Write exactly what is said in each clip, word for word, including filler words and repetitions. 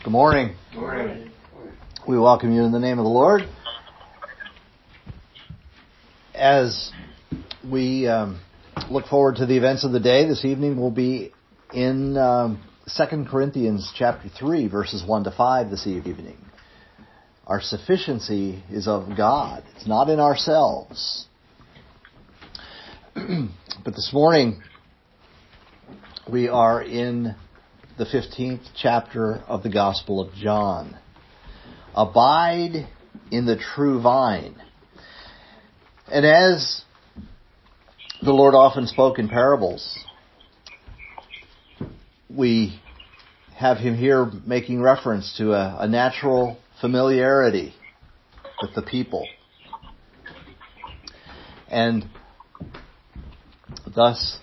Good morning. Good morning. We welcome you in the name of the Lord. As we um, look forward to the events of the day, this evening we'll be in um, Second Corinthians chapter three, verses one to five this evening. Our sufficiency is of God. It's not in ourselves. But this morning we are in the fifteenth chapter of the Gospel of John. Abide in the true vine. And as the Lord often spoke in parables, we have him here making reference to a, a natural familiarity with the people. And thus,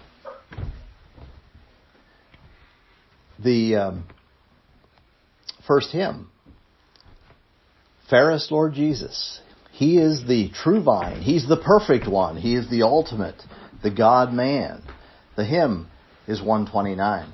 the um, first hymn, Fairest Lord Jesus. He is the true vine. He's the perfect one. He is the ultimate, the God-man. The hymn is one twenty-nine.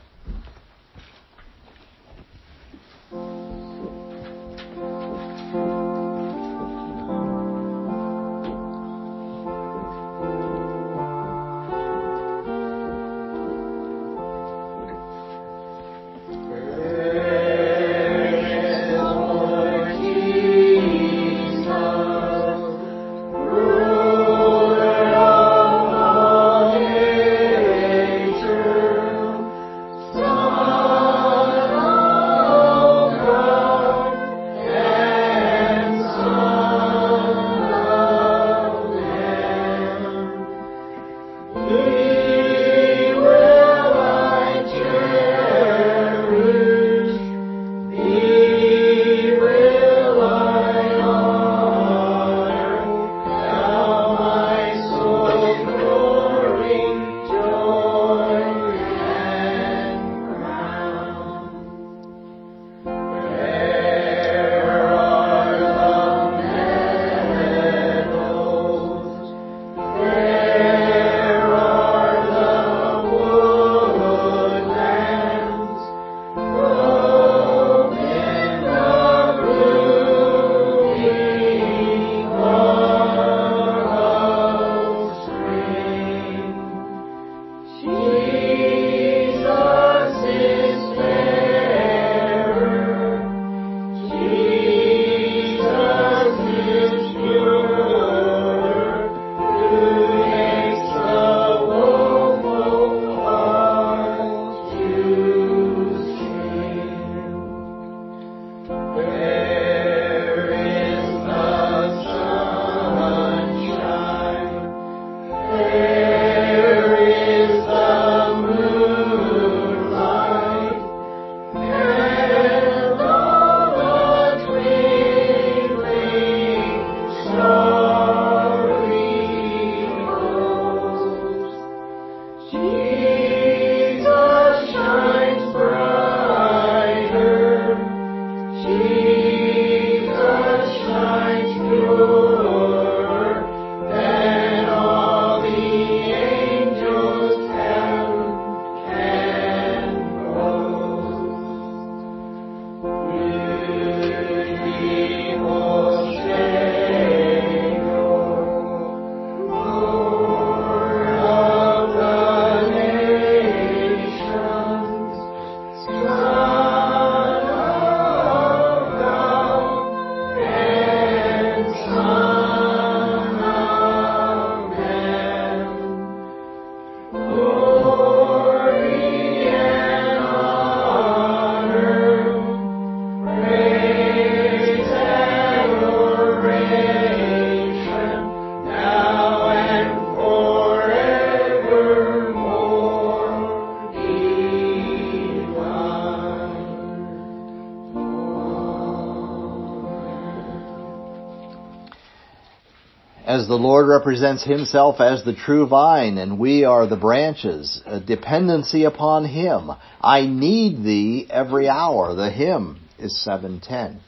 As the Lord represents himself as the true vine and we are the branches, a dependency upon him. I need thee every hour. The hymn is seven ten.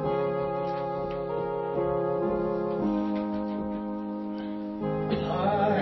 I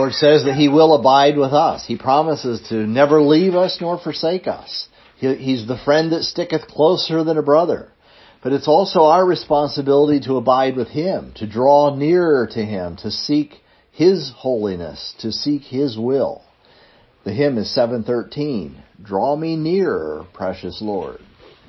Lord says that He will abide with us. He promises to never leave us nor forsake us. He, he's the friend that sticketh closer than a brother. But it's also our responsibility to abide with Him, to draw nearer to Him, to seek His holiness, to seek His will. The hymn is seven thirteen. Draw me nearer, precious Lord.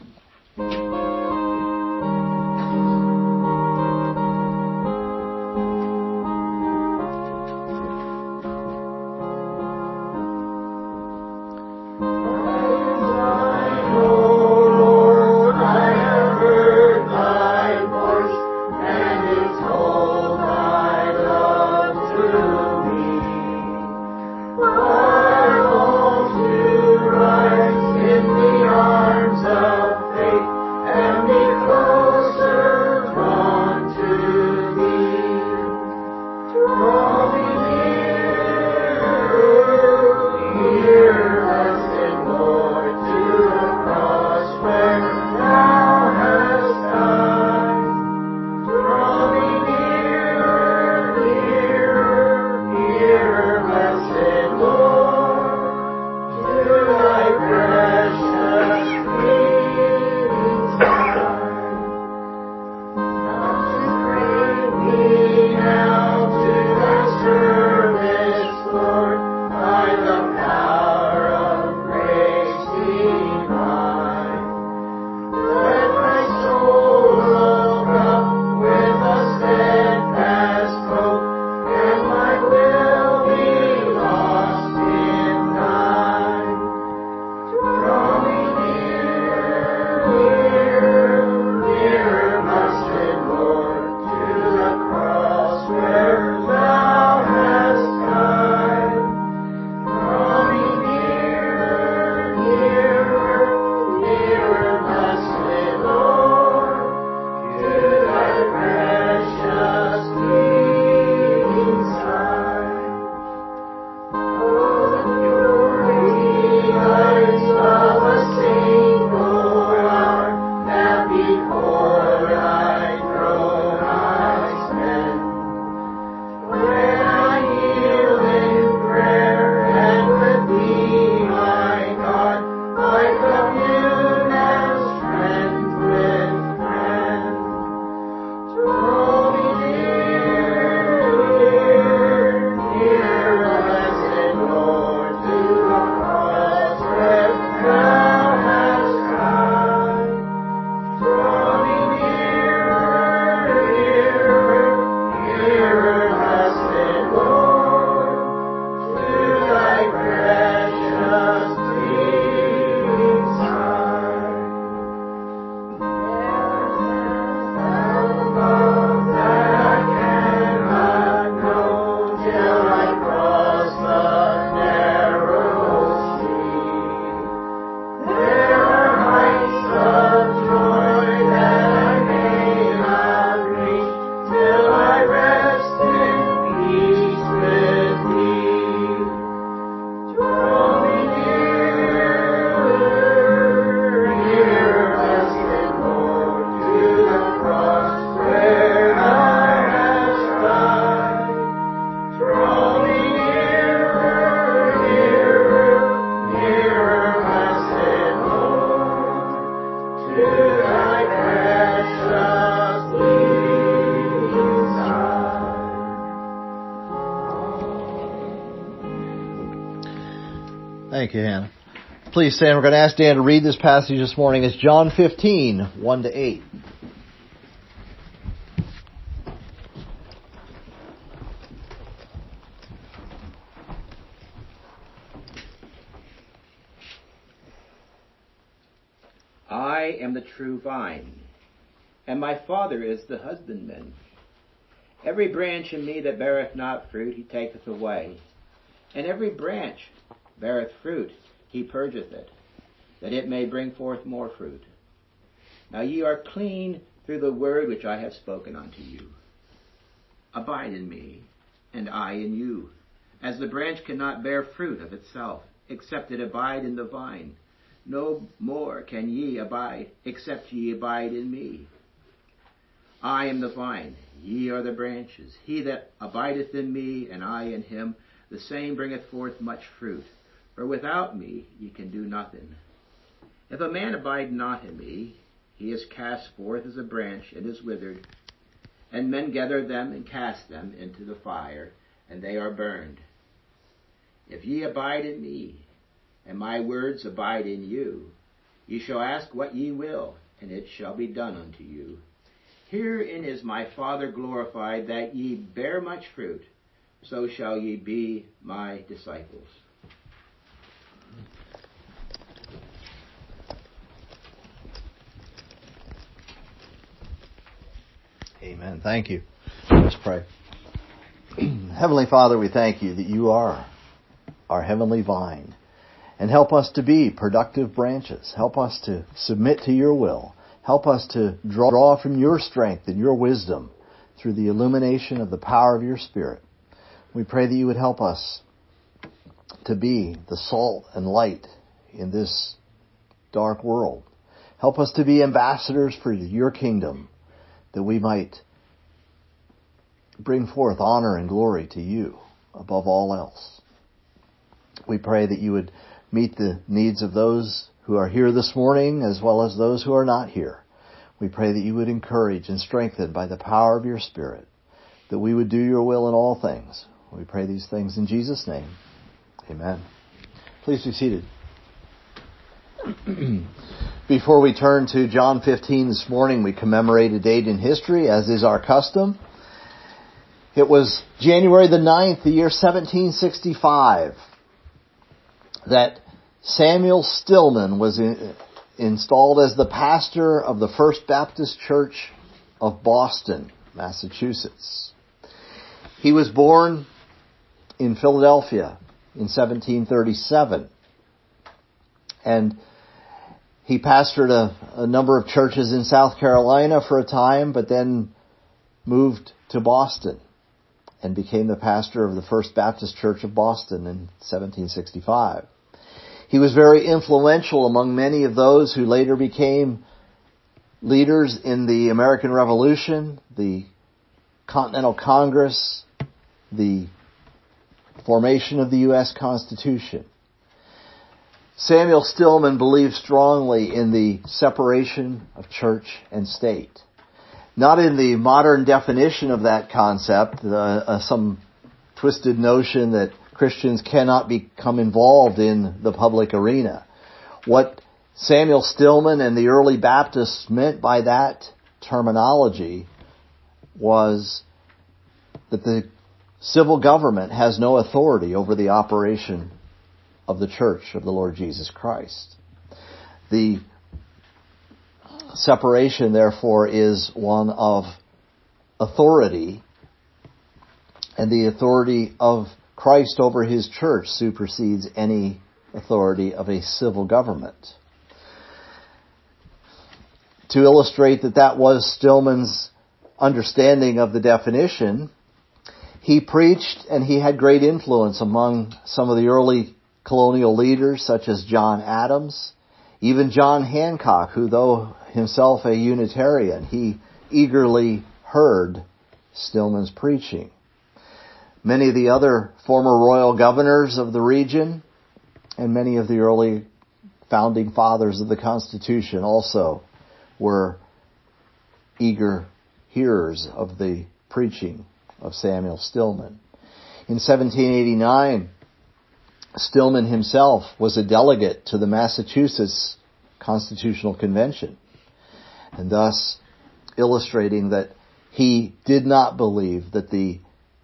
Thank you, Hannah. Please stand. We're going to ask Dan to read this passage this morning. It's John fifteen, one to eight. I am the true vine, and my Father is the husbandman. Every branch in me that beareth not fruit, he taketh away. And every branch beareth fruit, he purgeth it, that it may bring forth more fruit. Now ye are clean through the word which I have spoken unto you. Abide in me, and I in you, as the branch cannot bear fruit of itself, except it abide in the vine. No more can ye abide, except ye abide in me. I am the vine, ye are the branches. He that abideth in me, and I in him, the same bringeth forth much fruit. For without me ye can do nothing. If a man abide not in me, he is cast forth as a branch and is withered, and men gather them and cast them into the fire, and they are burned. If ye abide in me, and my words abide in you, ye shall ask what ye will, and it shall be done unto you. Herein is my Father glorified, that ye bear much fruit, so shall ye be my disciples. Amen. Thank you. Let's pray. Heavenly Father, we thank you that you are our heavenly vine. And help us to be productive branches. Help us to submit to your will. Help us to draw from your strength and your wisdom through the illumination of the power of your Spirit. We pray that you would help us to be the salt and light in this dark world. Help us to be ambassadors for your kingdom, that we might bring forth honor and glory to you above all else. We pray that you would meet the needs of those who are here this morning as well as those who are not here. We pray that you would encourage and strengthen by the power of your Spirit, that we would do your will in all things. We pray these things in Jesus' name. Amen. Please be seated. Before we turn to John fifteen this morning, we commemorate a date in history, as is our custom. It was January the ninth, the year seventeen sixty-five, that Samuel Stillman was in, installed as the pastor of the First Baptist Church of Boston, Massachusetts. He was born in Philadelphia in seventeen thirty-seven, and he pastored a, a number of churches in South Carolina for a time, but then moved to Boston and became the pastor of the First Baptist Church of Boston in seventeen sixty-five. He was very influential among many of those who later became leaders in the American Revolution, the Continental Congress, the formation of the U S Constitution. Samuel Stillman believed strongly in the separation of church and state. Not in the modern definition of that concept, uh, uh, some twisted notion that Christians cannot become involved in the public arena. What Samuel Stillman and the early Baptists meant by that terminology was that the civil government has no authority over the operation of the church of the Lord Jesus Christ. The separation, therefore, is one of authority, and the authority of Christ over his church supersedes any authority of a civil government. To illustrate that that was Stillman's understanding of the definition, he preached and he had great influence among some of the early colonial leaders such as John Adams, even John Hancock, who, though himself a Unitarian, he eagerly heard Stillman's preaching. Many of the other former royal governors of the region and many of the early founding fathers of the Constitution also were eager hearers of the preaching of Samuel Stillman. In seventeen eighty-nine, Stillman himself was a delegate to the Massachusetts Constitutional Convention, and thus illustrating that he did not believe that the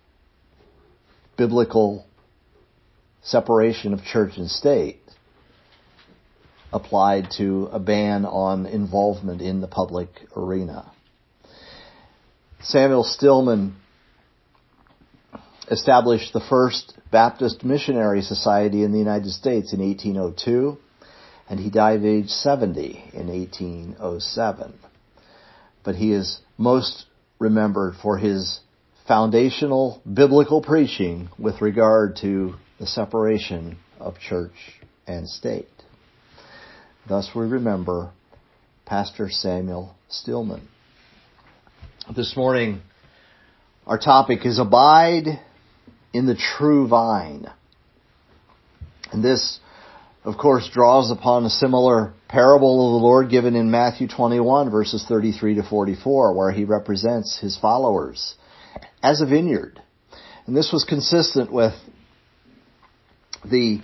biblical separation of church and state applied to a ban on involvement in the public arena. Samuel Stillman established the first Baptist Missionary Society in the United States in eighteen oh two, and he died at age seventy in eighteen oh seven. But he is most remembered for his foundational biblical preaching with regard to the separation of church and state. Thus we remember Pastor Samuel Stillman. This morning, our topic is Abide in the true vine. And this, of course, draws upon a similar parable of the Lord given in Matthew twenty-one, verses thirty-three to forty-four, where he represents his followers as a vineyard. And this was consistent with the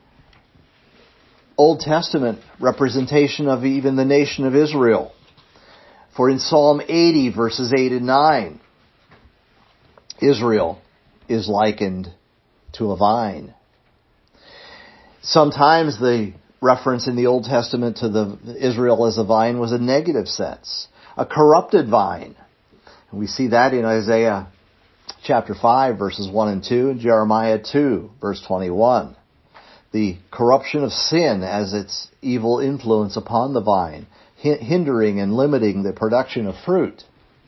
Old Testament representation of even the nation of Israel. For in Psalm eighty, verses eight and nine, Israel is likened to a vine. Sometimes the reference in the Old Testament to the Israel as a vine was a negative sense, a corrupted vine. And we see that in Isaiah chapter five, verses one and two, and Jeremiah two, verse twenty-one. The corruption of sin as its evil influence upon the vine, hindering and limiting the production of fruit.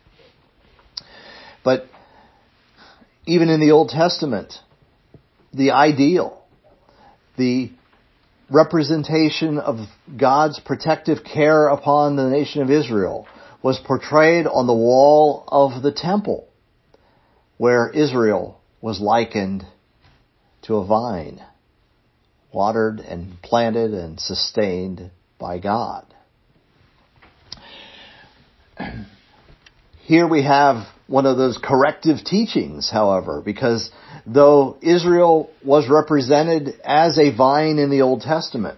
But even in the Old Testament, the ideal, the representation of God's protective care upon the nation of Israel was portrayed on the wall of the temple, where Israel was likened to a vine, watered and planted and sustained by God. Here we have one of those corrective teachings, however, because though Israel was represented as a vine in the Old Testament,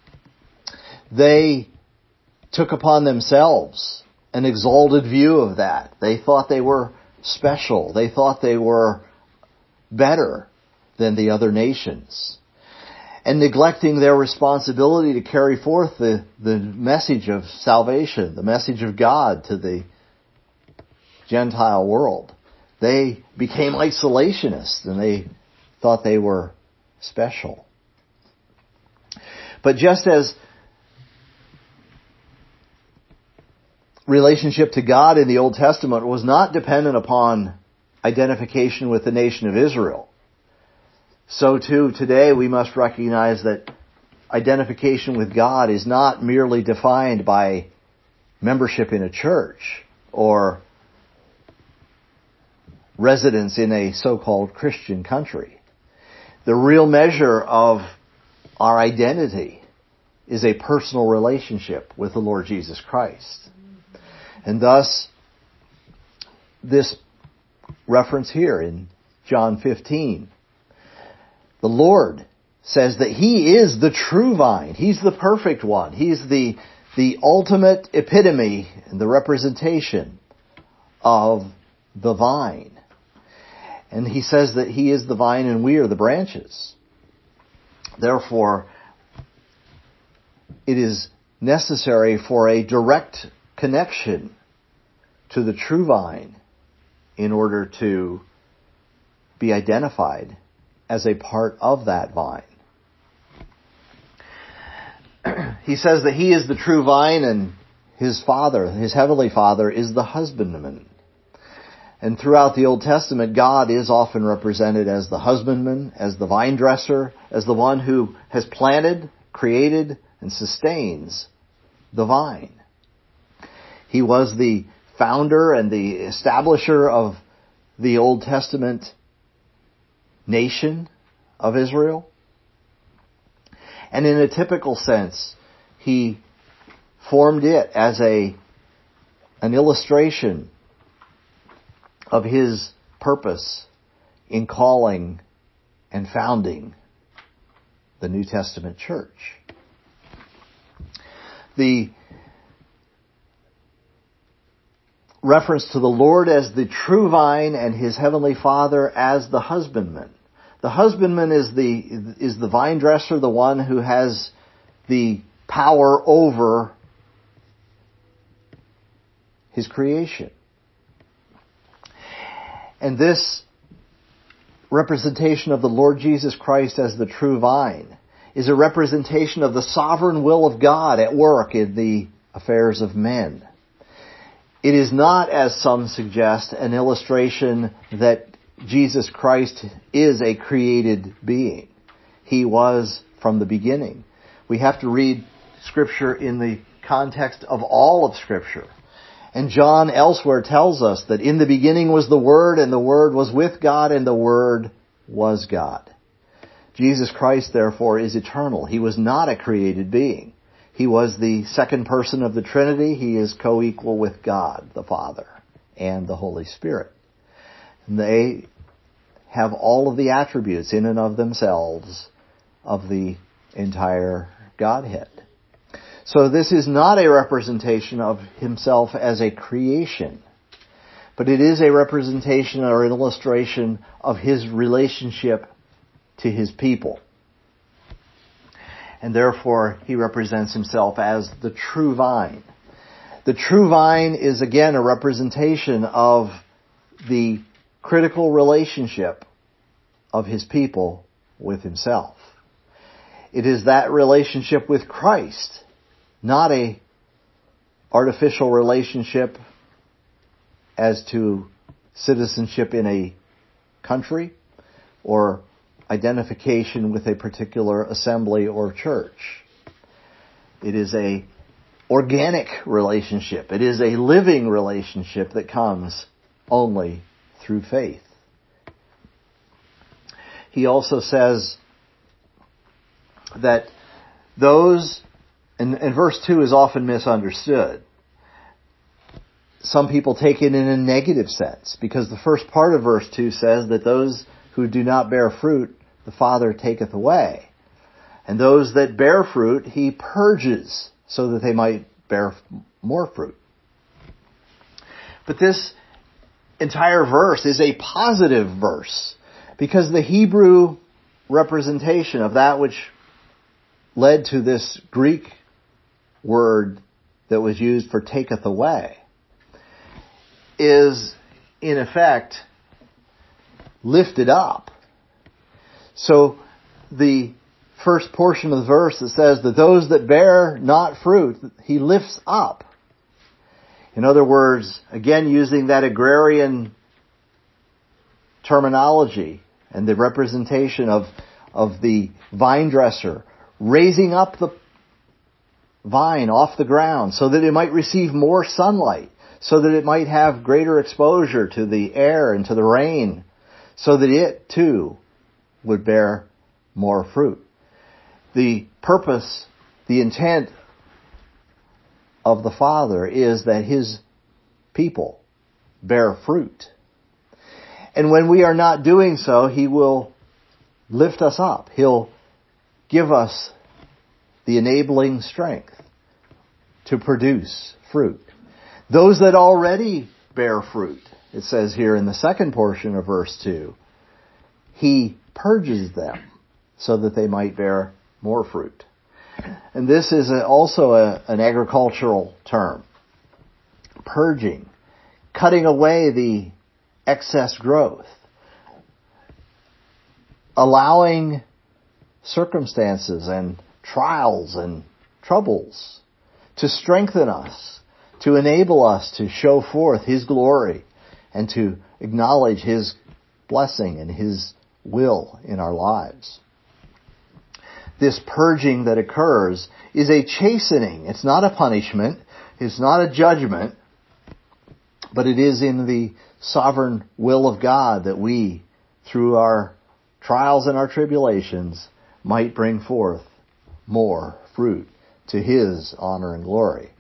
they took upon themselves an exalted view of that. They thought they were special. They thought they were better than the other nations. And neglecting their responsibility to carry forth the, the message of salvation, the message of God to the Gentile world. They became isolationists and they thought they were special. But just as relationship to God in the Old Testament was not dependent upon identification with the nation of Israel, so too today we must recognize that identification with God is not merely defined by membership in a church or residence in a so-called Christian country. The real measure of our identity is a personal relationship with the Lord Jesus Christ. And thus, this reference here in John fifteen, the Lord says that He is the true vine. He's the perfect one. He's the, the ultimate epitome and the representation of the vine. And He says that He is the vine and we are the branches. Therefore, it is necessary for a direct connection to the true vine in order to be identified as a part of that vine. He says that He is the true vine and His Father, His Heavenly Father, is the husbandman. And throughout the Old Testament, God is often represented as the husbandman, as the vine dresser, as the one who has planted, created, and sustains the vine. He was the founder and the establisher of the Old Testament nation of Israel. And in a typical sense, He formed it as a an illustration of His purpose in calling and founding the New Testament church. The reference to the Lord as the true vine and His Heavenly Father as the husbandman. The husbandman is the is the vine dresser, the one who has the power over his creation. And this representation of the Lord Jesus Christ as the true vine is a representation of the sovereign will of God at work in the affairs of men. It is not, as some suggest, an illustration that Jesus Christ is a created being. He was from the beginning. We have to read Scripture in the context of all of Scripture. And John elsewhere tells us that in the beginning was the Word, and the Word was with God, and the Word was God. Jesus Christ, therefore, is eternal. He was not a created being. He was the second person of the Trinity. He is co-equal with God, the Father, and the Holy Spirit. And they have all of the attributes in and of themselves of the entire Godhead. So this is not a representation of himself as a creation, but it is a representation or an illustration of his relationship to his people. And therefore, he represents himself as the true vine. The true vine is again a representation of the critical relationship of his people with himself. It is that relationship with Christ, not a artificial relationship as to citizenship in a country or identification with a particular assembly or church. It is a organic relationship. It is a living relationship that comes only through faith. He also says that those, and, and verse two is often misunderstood. Some people take it in a negative sense, because the first part of verse two says that those who do not bear fruit, the Father taketh away. And those that bear fruit, he purges, so that they might bear more fruit. But this entire verse is a positive verse, because the Hebrew representation of that which led to this Greek word that was used for taketh away is, in effect, lifted up. So the first portion of the verse that says that those that bear not fruit, he lifts up. In other words, again using that agrarian terminology and the representation of, of the vine dresser raising up the vine off the ground so that it might receive more sunlight, so that it might have greater exposure to the air and to the rain, so that it too would bear more fruit. The purpose, the intent of the Father is that his people bear fruit. And when we are not doing so, he will lift us up. He'll give us the enabling strength to produce fruit. Those that already bear fruit, it says here in the second portion of verse two, he purges them so that they might bear more fruit. And this is a, also a, an agricultural term. Purging. Cutting away the excess growth. Allowing circumstances and trials and troubles to strengthen us, to enable us to show forth his glory and to acknowledge his blessing and his will in our lives. This purging that occurs is a chastening. It's not a punishment. It's not a judgment. But it is in the sovereign will of God that we, through our trials and our tribulations, might bring forth more fruit to his honor and glory.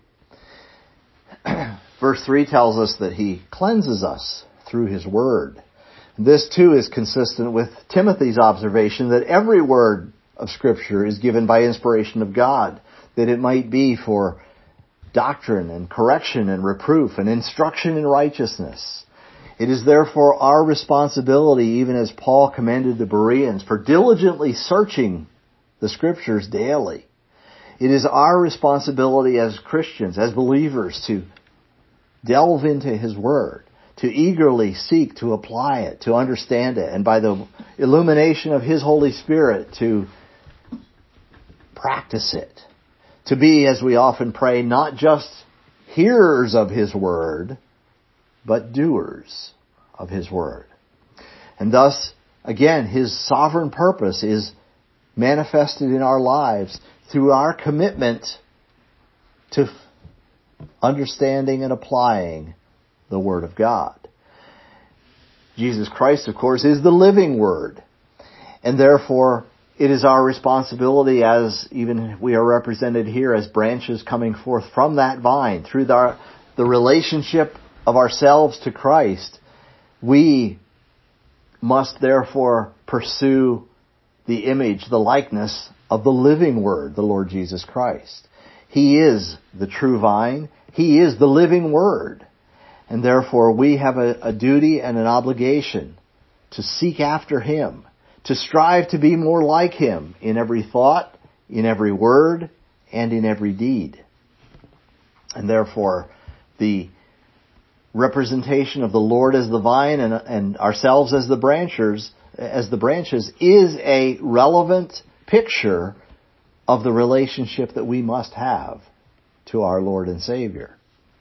Verse three tells us that he cleanses us through his word. This too is consistent with Timothy's observation that every word of Scripture is given by inspiration of God, that it might be for doctrine and correction and reproof and instruction in righteousness. It is therefore our responsibility, even as Paul commended the Bereans, for diligently searching the Scriptures daily. It is our responsibility as Christians, as believers, to delve into his word, to eagerly seek to apply it, to understand it, and by the illumination of his Holy Spirit to practice it. To be, as we often pray, not just hearers of his word, but doers of his word. And thus, again, his sovereign purpose is manifested in our lives through our commitment to understanding and applying the Word of God. Jesus Christ, of course, is the living Word. And therefore, it is our responsibility, as even we are represented here as branches coming forth from that vine, through the, the relationship of ourselves to Christ, we must therefore pursue the image, the likeness of the living Word, the Lord Jesus Christ. He is the true vine. He is the living Word. And therefore we have a, a duty and an obligation to seek after Him, to strive to be more like Him in every thought, in every word, and in every deed. And therefore the representation of the Lord as the vine and, and ourselves as the branches, as the branches is a relevant picture of the relationship that we must have to our Lord and Savior.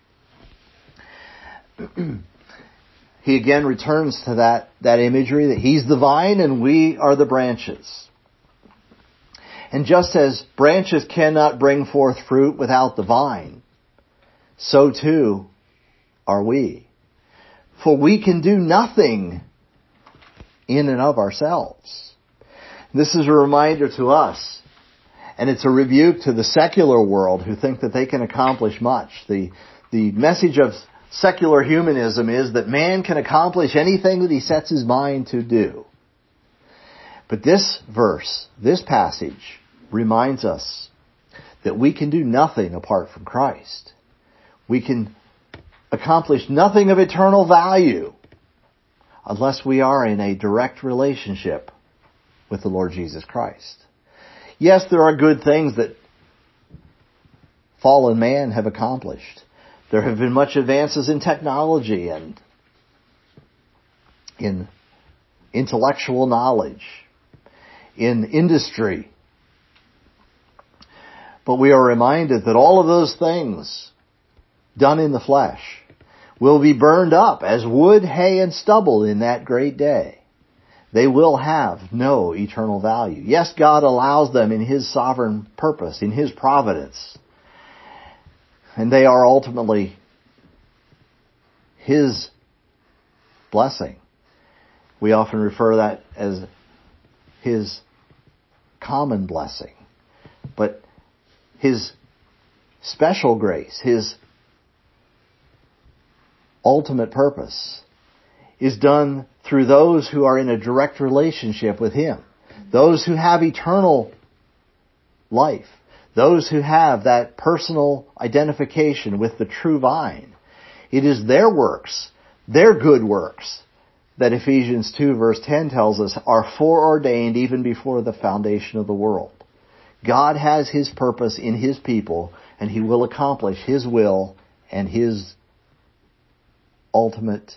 He again returns to that, that imagery that He's the vine and we are the branches. And just as branches cannot bring forth fruit without the vine, so too are we. For we can do nothing in and of ourselves. This is a reminder to us, and it's a rebuke to the secular world who think that they can accomplish much. The, the message of secular humanism is that man can accomplish anything that he sets his mind to do. But this verse, this passage, reminds us that we can do nothing apart from Christ. We can accomplish nothing of eternal value unless we are in a direct relationship with the Lord Jesus Christ. Yes, there are good things that fallen man have accomplished. There have been much advances in technology and in intellectual knowledge, in industry. But we are reminded that all of those things done in the flesh will be burned up as wood, hay, and stubble in that great day. They will have no eternal value. Yes, God allows them in His sovereign purpose, in His providence. And they are ultimately His blessing. We often refer to that as His common blessing. But His special grace, His ultimate purpose, is done through those who are in a direct relationship with Him. Those who have eternal life. Those who have that personal identification with the true vine. It is their works, their good works, that Ephesians two verse ten tells us are foreordained even before the foundation of the world. God has His purpose in His people, and He will accomplish His will and His ultimate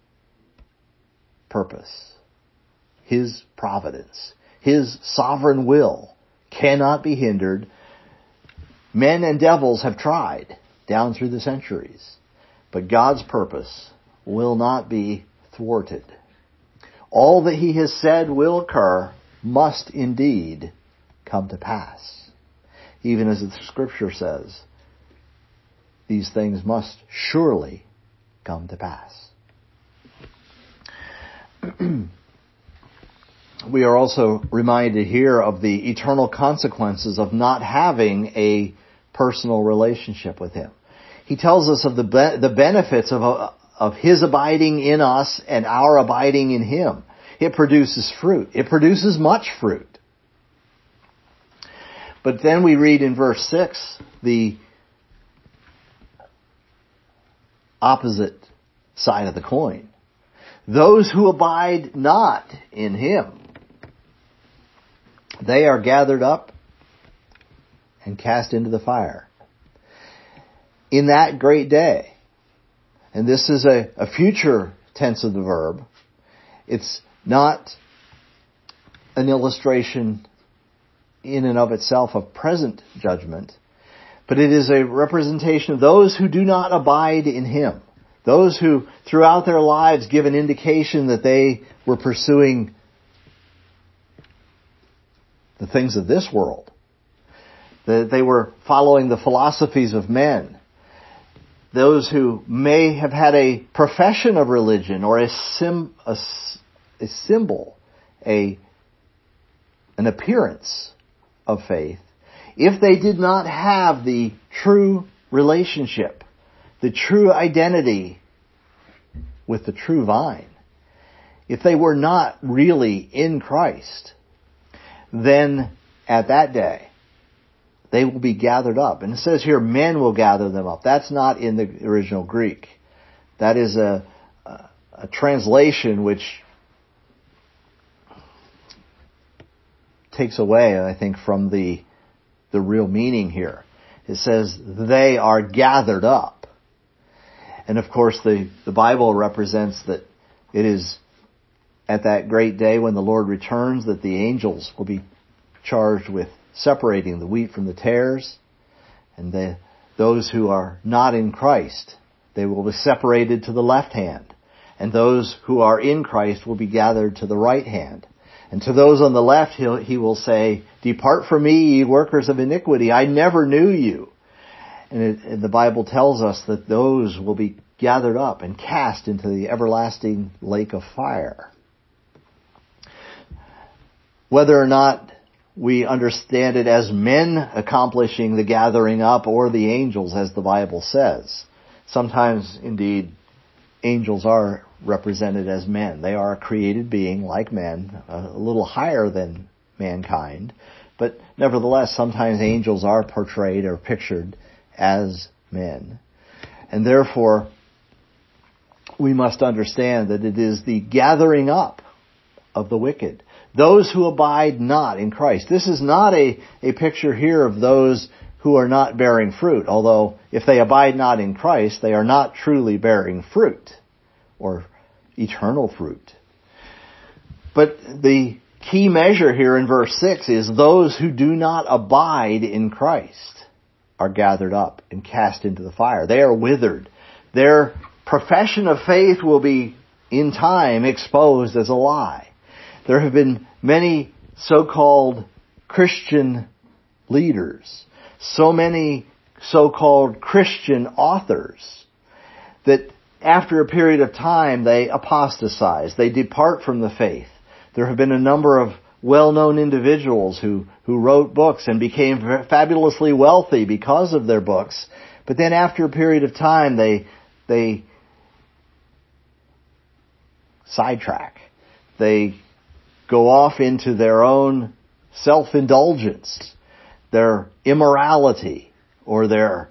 purpose. His providence, His sovereign will cannot be hindered. Men and devils have tried down through the centuries, but God's purpose will not be thwarted. All that He has said will occur must indeed come to pass. Even as the Scripture says, these things must surely come to pass. We are also reminded here of the eternal consequences of not having a personal relationship with Him. He tells us of the be- the benefits of, uh, of His abiding in us and our abiding in Him. It produces fruit. It produces much fruit. But then we read in verse six the opposite side of the coin. Those who abide not in Him, they are gathered up and cast into the fire. In that great day, and this is a, a future tense of the verb, it's not an illustration in and of itself of present judgment, but it is a representation of those who do not abide in Him. Those who throughout their lives give an indication that they were pursuing the things of this world. That they were following the philosophies of men. Those who may have had a profession of religion or a, sim, a, a symbol, a an appearance of faith, if they did not have the true relationship, the true identity with the true vine, if they were not really in Christ, then at that day, they will be gathered up. And it says here, men will gather them up. That's not in the original Greek. That is a, a, a translation which takes away, I think, from the the real meaning here. It says they are gathered up. And of course the, the Bible represents that it is at that great day when the Lord returns that the angels will be charged with separating the wheat from the tares. And the, those who are not in Christ, they will be separated to the left hand. And those who are in Christ will be gathered to the right hand. And to those on the left, he'll, he will say, "Depart from me, ye workers of iniquity. I never knew you." And, it, and the Bible tells us that those will be gathered up and cast into the everlasting lake of fire. Whether or not we understand it as men accomplishing the gathering up or the angels, as the Bible says, sometimes, indeed, angels are represented as men. They are a created being like men, a little higher than mankind. But nevertheless, sometimes angels are portrayed or pictured as men. And therefore, we must understand that it is the gathering up of the wicked. Those who abide not in Christ. This is not a, a picture here of those who are not bearing fruit. Although, if they abide not in Christ, they are not truly bearing fruit, or eternal fruit. But the key measure here in verse six is those who do not abide in Christ are gathered up and cast into the fire. They are withered. Their profession of faith will be, in time, exposed as a lie. There have been many so-called Christian leaders, so many so-called Christian authors, that after a period of time they apostatize, they depart from the faith. There have been a number of well-known individuals who, who wrote books and became fabulously wealthy because of their books, but then after a period of time they they sidetrack. They go off into their own self-indulgence, their immorality, or their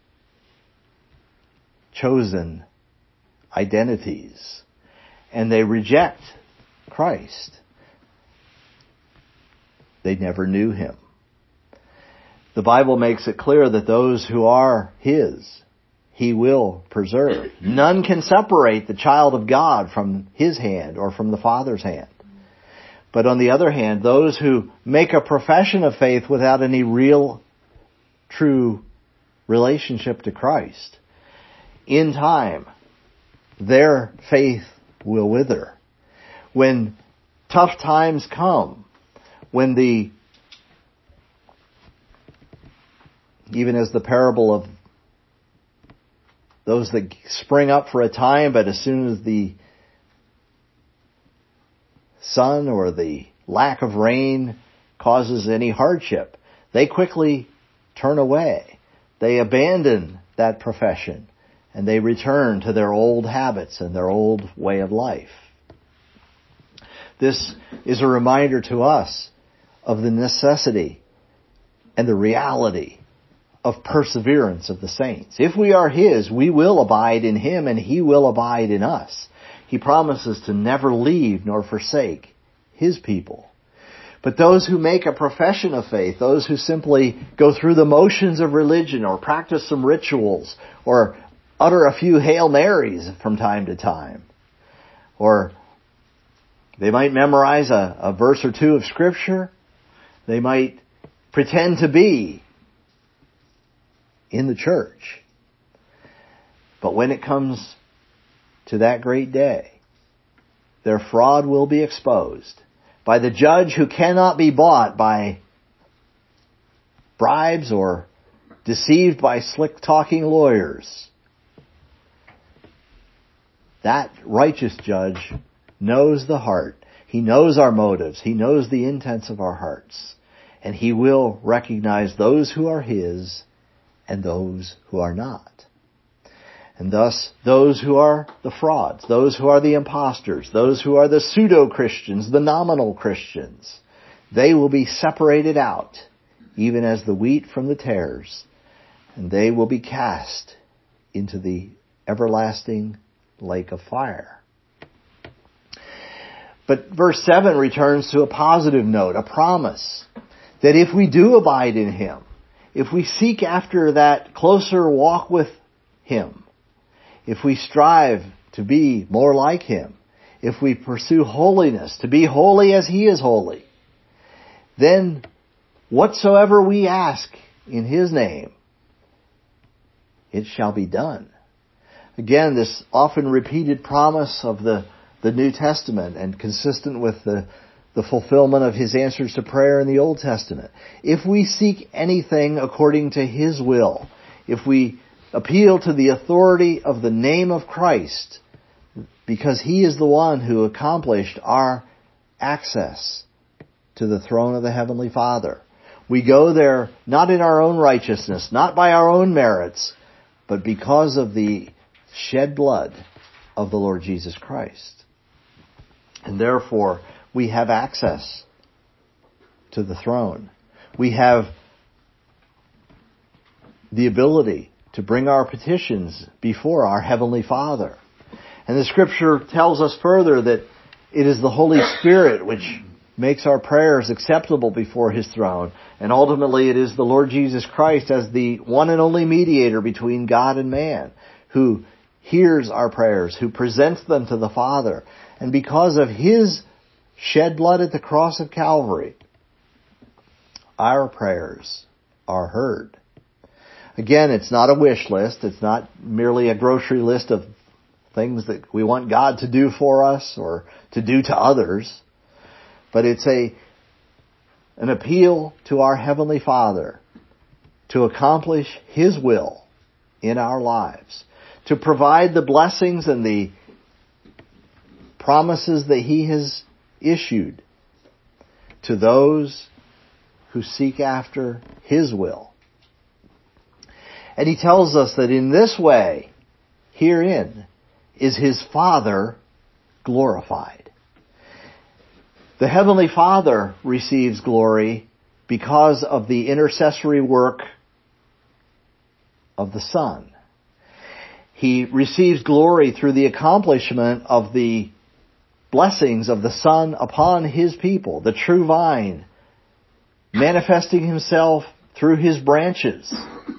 chosen identities, and they reject Christ. They never knew Him. The Bible makes it clear that those who are His, He will preserve. None can separate the child of God from His hand or from the Father's hand. But on the other hand, those who make a profession of faith without any real, true relationship to Christ, in time, their faith will wither. When tough times come, when the, even as the parable of those that spring up for a time, but as soon as the sun or the lack of rain causes any hardship, they quickly turn away. They abandon that profession and they return to their old habits and their old way of life. This is a reminder to us of the necessity and the reality of perseverance of the saints. If we are His, we will abide in Him and He will abide in us. He promises to never leave nor forsake His people. But those who make a profession of faith, those who simply go through the motions of religion or practice some rituals or utter a few Hail Marys from time to time, or they might memorize a, a verse or two of Scripture, they might pretend to be in the church. But when it comes to that great day, their fraud will be exposed by the judge who cannot be bought by bribes or deceived by slick-talking lawyers. That righteous judge knows the heart. He knows our motives. He knows the intents of our hearts. And He will recognize those who are His and those who are not. And thus, those who are the frauds, those who are the imposters, those who are the pseudo-Christians, the nominal Christians, they will be separated out, even as the wheat from the tares, and they will be cast into the everlasting lake of fire. But verse seven returns to a positive note, a promise, that if we do abide in Him, if we seek after that closer walk with Him, if we strive to be more like Him, if we pursue holiness, to be holy as He is holy, then whatsoever we ask in His name, it shall be done. Again, this often repeated promise of the, the New Testament, and consistent with the, the fulfillment of His answers to prayer in the Old Testament. If we seek anything according to His will, if we appeal to the authority of the name of Christ, because He is the one who accomplished our access to the throne of the Heavenly Father. We go there not in our own righteousness, not by our own merits, but because of the shed blood of the Lord Jesus Christ. And therefore, we have access to the throne. We have the ability to bring our petitions before our Heavenly Father. And the Scripture tells us further that it is the Holy Spirit which makes our prayers acceptable before His throne. And ultimately it is the Lord Jesus Christ as the one and only mediator between God and man, who hears our prayers, who presents them to the Father. And because of His shed blood at the cross of Calvary, our prayers are heard. Again, it's not a wish list. It's not merely a grocery list of things that we want God to do for us or to do to others. But it's a an appeal to our Heavenly Father to accomplish His will in our lives, to provide the blessings and the promises that He has issued to those who seek after His will. And He tells us that in this way, herein, is His Father glorified. The Heavenly Father receives glory because of the intercessory work of the Son. He receives glory through the accomplishment of the blessings of the Son upon His people, the true vine, manifesting Himself through His branches,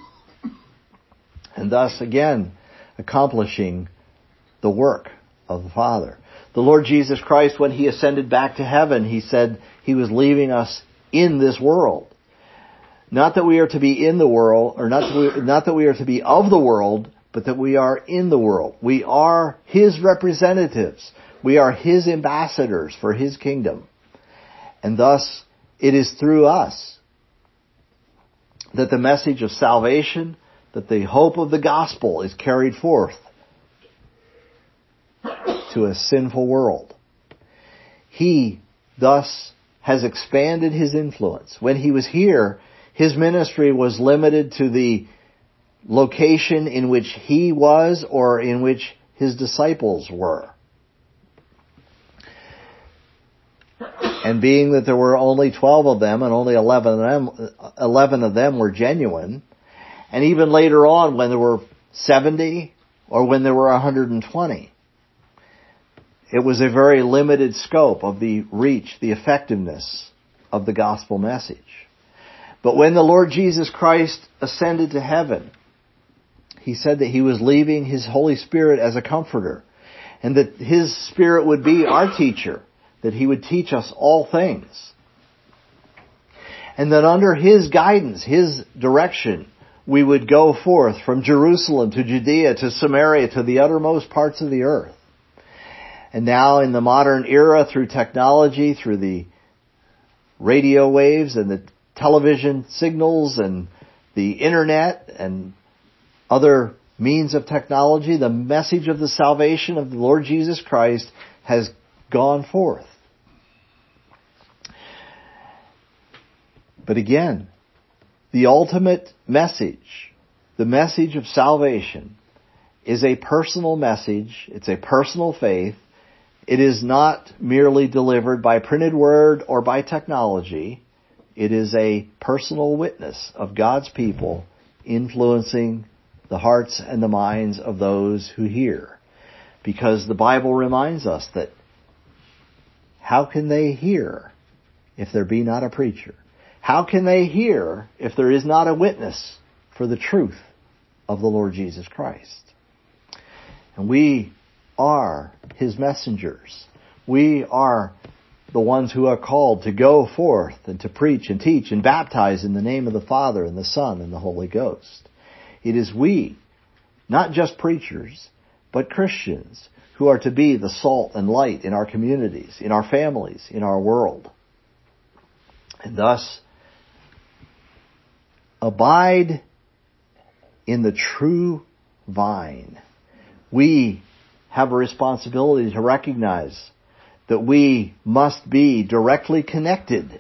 and thus again accomplishing the work of the Father. The Lord Jesus Christ, when He ascended back to heaven, He said He was leaving us in this world. Not that we are to be in the world, or not that we, not that we are to be of the world, but that we are in the world. We are His representatives. We are His ambassadors for His kingdom. And thus, it is through us that the message of salvation, that the hope of the gospel is carried forth to a sinful world. He thus has expanded His influence. When He was here, His ministry was limited to the location in which He was or in which His disciples were. And being that there were only twelve of them and only eleven of them, eleven of them were genuine, and even later on when there were seventy or when there were one hundred twenty, it was a very limited scope of the reach, the effectiveness of the gospel message. But when the Lord Jesus Christ ascended to heaven, He said that He was leaving His Holy Spirit as a comforter, and that His Spirit would be our teacher, that He would teach us all things. And that under His guidance, His direction, we would go forth from Jerusalem to Judea to Samaria to the uttermost parts of the earth. And now in the modern era, through technology, through the radio waves and the television signals and the internet and other means of technology, the message of the salvation of the Lord Jesus Christ has gone forth. But again, the ultimate message, the message of salvation, is a personal message. It's a personal faith. It is not merely delivered by printed word or by technology. It is a personal witness of God's people influencing the hearts and the minds of those who hear. Because the Bible reminds us that how can they hear if there be not a preacher? How can they hear if there is not a witness for the truth of the Lord Jesus Christ? And we are His messengers. We are the ones who are called to go forth and to preach and teach and baptize in the name of the Father and the Son and the Holy Ghost. It is we, not just preachers, but Christians, who are to be the salt and light in our communities, in our families, in our world. And thus, abide in the true vine. We have a responsibility to recognize that we must be directly connected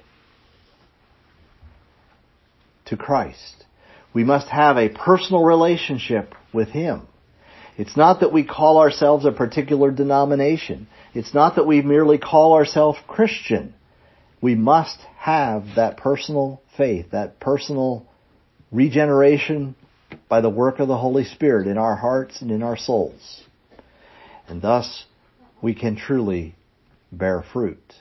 to Christ. We must have a personal relationship with Him. It's not that we call ourselves a particular denomination. It's not that we merely call ourselves Christian. We must have that personal faith, that personal regeneration by the work of the Holy Spirit in our hearts and in our souls. And thus, we can truly bear fruit.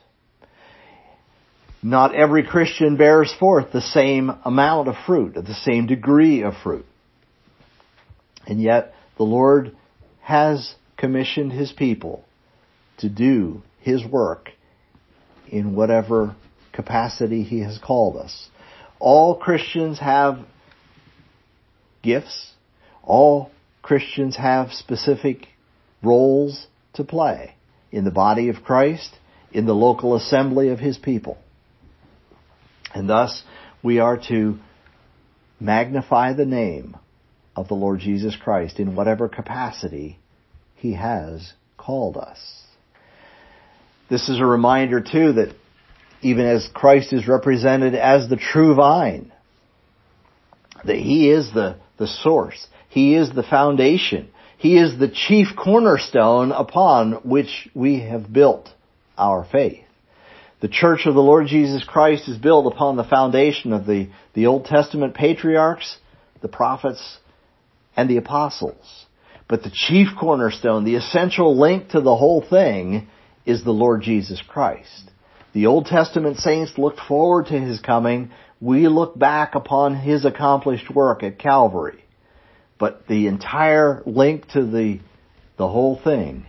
Not every Christian bears forth the same amount of fruit, or the same degree of fruit. And yet, the Lord has commissioned His people to do His work in whatever capacity He has called us. All Christians have gifts. All Christians have specific roles to play in the body of Christ, in the local assembly of His people. And thus, we are to magnify the name of the Lord Jesus Christ in whatever capacity He has called us. This is a reminder, too, that even as Christ is represented as the true vine, that He is the, the source. He is the foundation. He is the chief cornerstone upon which we have built our faith. The church of the Lord Jesus Christ is built upon the foundation of the, the Old Testament patriarchs, the prophets, and the apostles. But the chief cornerstone, the essential link to the whole thing, is the Lord Jesus Christ. The Old Testament saints looked forward to His coming. We look back upon His accomplished work at Calvary. But the entire link to the, the whole thing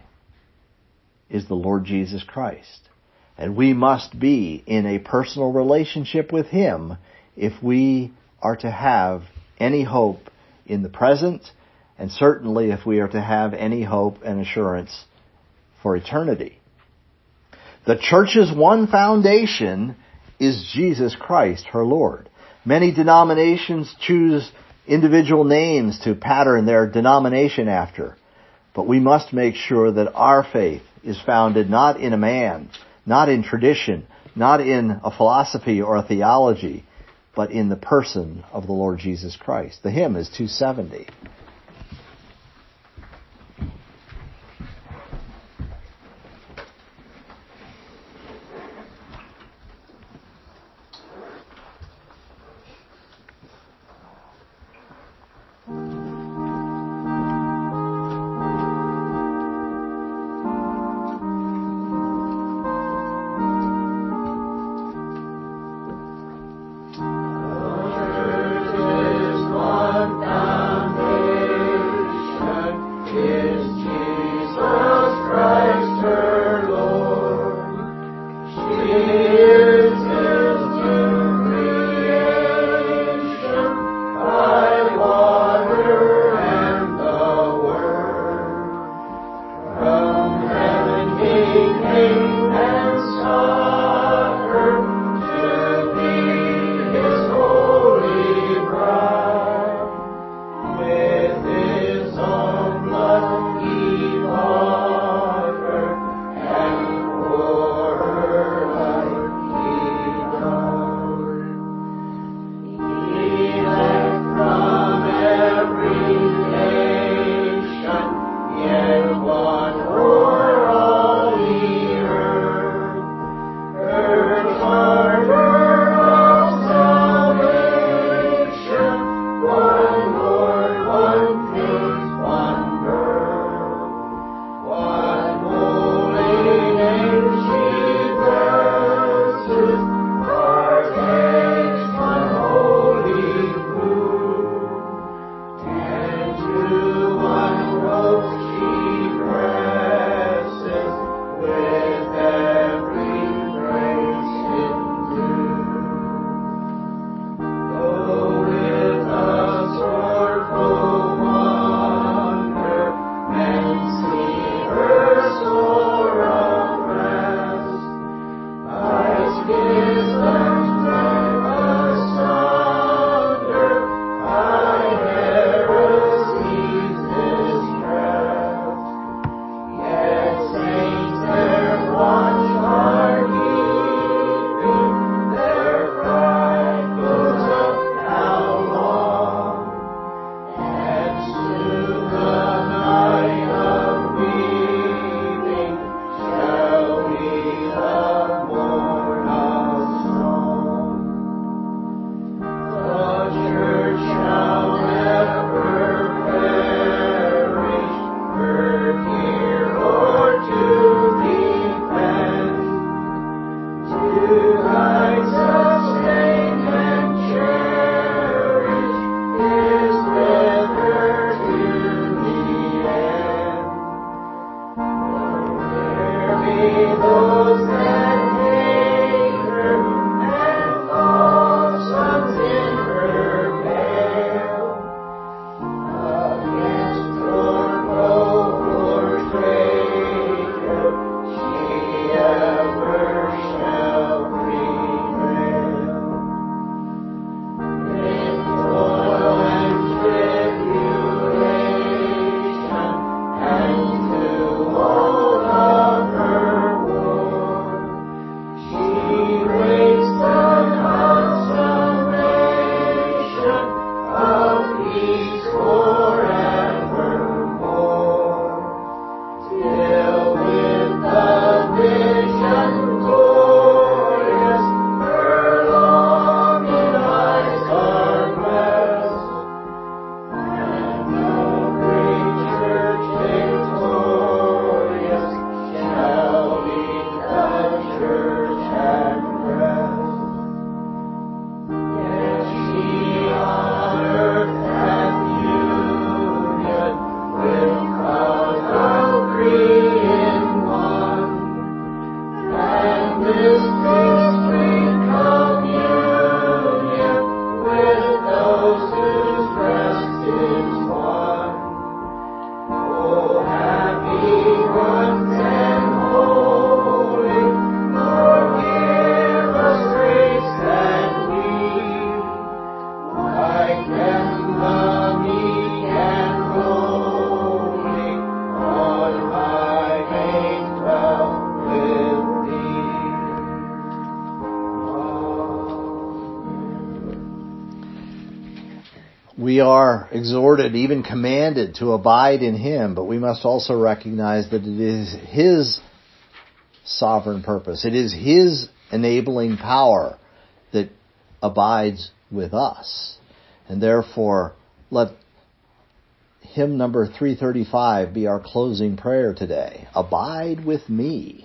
is the Lord Jesus Christ. And we must be in a personal relationship with Him if we are to have any hope in the present, and certainly if we are to have any hope and assurance for eternity. The church's one foundation is Jesus Christ, her Lord. Many denominations choose individual names to pattern their denomination after, but we must make sure that our faith is founded not in a man, not in tradition, not in a philosophy or a theology, but in the person of the Lord Jesus Christ. The hymn is two seventy. One foundation. are exhorted, even commanded to abide in Him, but we must also recognize that it is His sovereign purpose. It is His enabling power that abides with us. And therefore, let hymn number three thirty-five be our closing prayer today. Abide with me.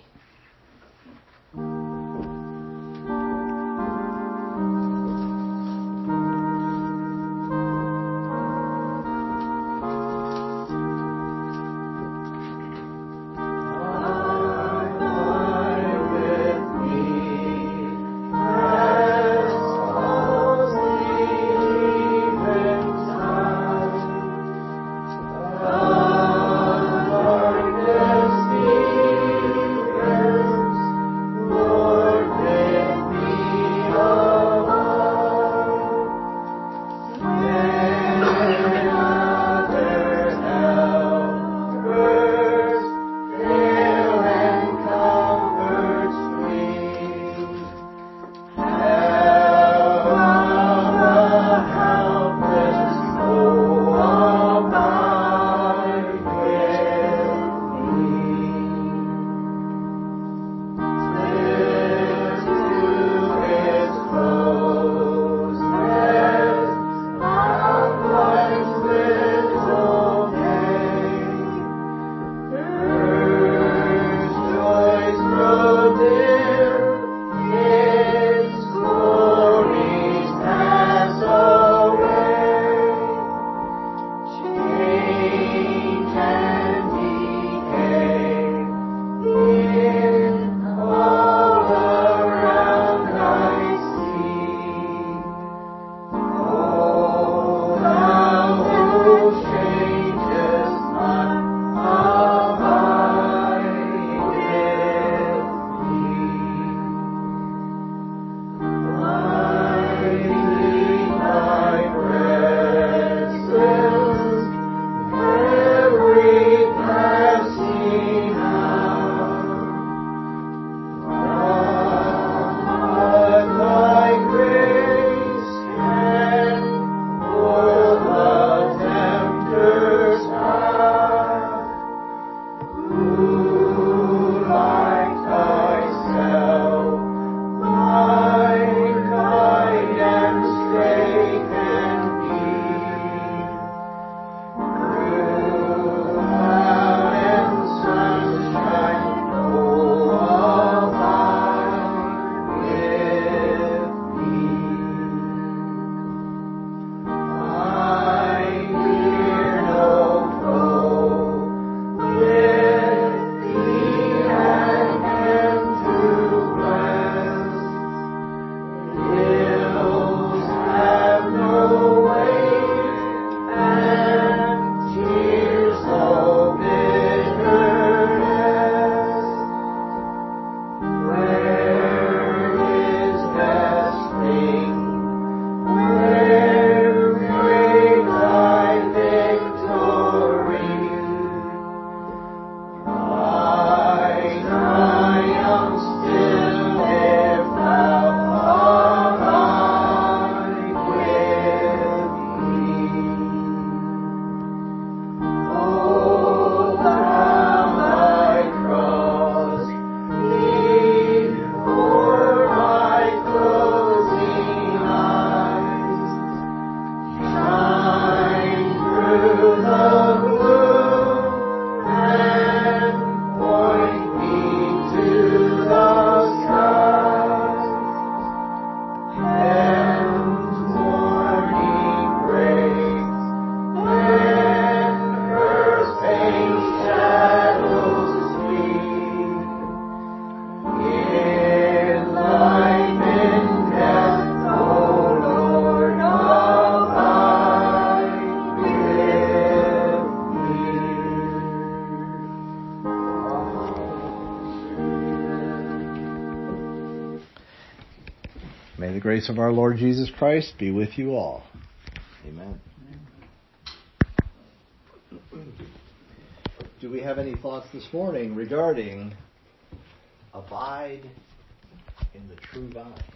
May the grace of our Lord Jesus Christ be with you all. Amen. Do we have any thoughts this morning regarding abide in the true vine?